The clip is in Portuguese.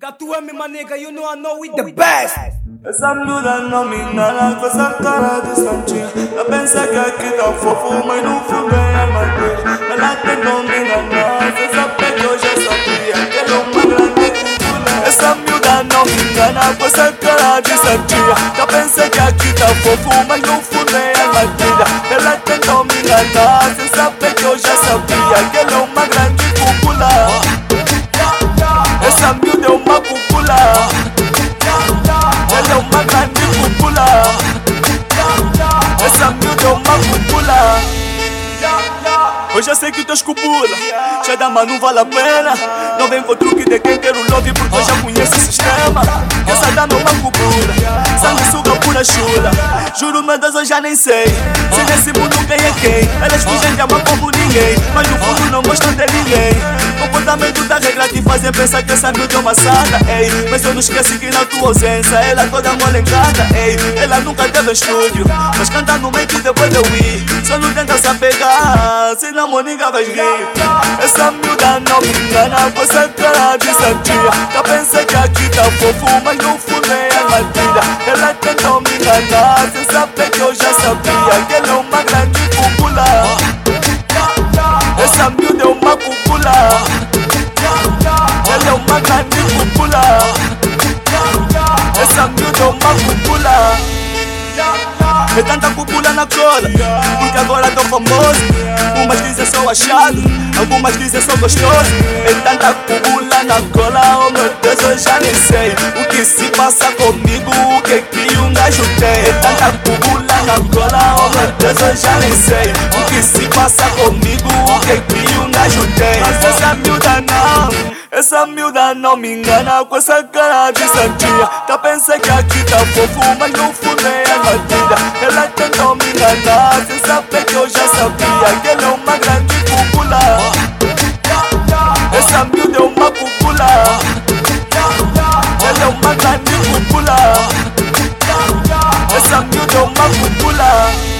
Got to me, my nigga, you know we the best. Essa miúda não me engana com essa cara de santinho. Ela pensa que aqui tá fofo, mas no fundo é armadilha. Ela tentou me enganar, cê sabe que eu já sabia que ela é uma grande cúpula. Essa miúda não me engana com essa cara de santinha. Ela pensa que aqui tá fofo, mas no fundo é armadilha. Ela tentou me enganar, cê sabe que eu já sabia que ela é uma grande cúpula. Essa miúda é uma cúpula. Ela é uma grande cúpula. Essa miúda é uma cúpula. Hoje eu sei que teus cúpula já dá, mas não vale a pena. Não vem com truque de quem quer o love, porque eu já conheço o sistema. Essa dama é uma cúpula, sanguessuga pura chula. Juro, meu Deus, eu já nem sei se nesse mundo quem é quem. Elas fingem de amar como ninguém, mas no fundo não gostam de ninguém. Comportamento da regra te fazem pensar que essa miúda é uma santa, ei. Mas eu não esqueci que na tua ausência ela toda molecada, ei. Ela nunca teve estúdio, mas canta no meio que depois eu ir. Só não tenta se apegar, senão moninga vai rir. Essa miúda não me engana com essa cara de santinha. Já pensei que aqui tá fofo, mas no fundo é armadilha. Ela tentou me enganar, cê sabe que eu já sabia que ela é uma grande cúpula. Essa miúda é uma cúpula. Ela é uma grande cúpula. Essa miúda é uma cúpula. É tanta cúpula na cola, porque agora tô famoso. Umas dizem sou achado, algumas dizem sou gostoso. É tanta cúpula na cola, oh meu Deus, eu já nem sei o que se passa comigo, o que um gajo tem. É tanta cúpula na cola, oh meu Deus, eu já nem sei o que se passa comigo, o que um gajo tem. Mas essa miúda não me engana com essa cara de santinha. Tá pensei que aqui tá fofo, mas no fundo é armadilha. Ela tentou me enganar, cê sabe que eu já sabia que ela é uma grande cúpula. Essa miúda é uma cúpula. Ela é uma grande cúpula. Essa miúda é uma cúpula.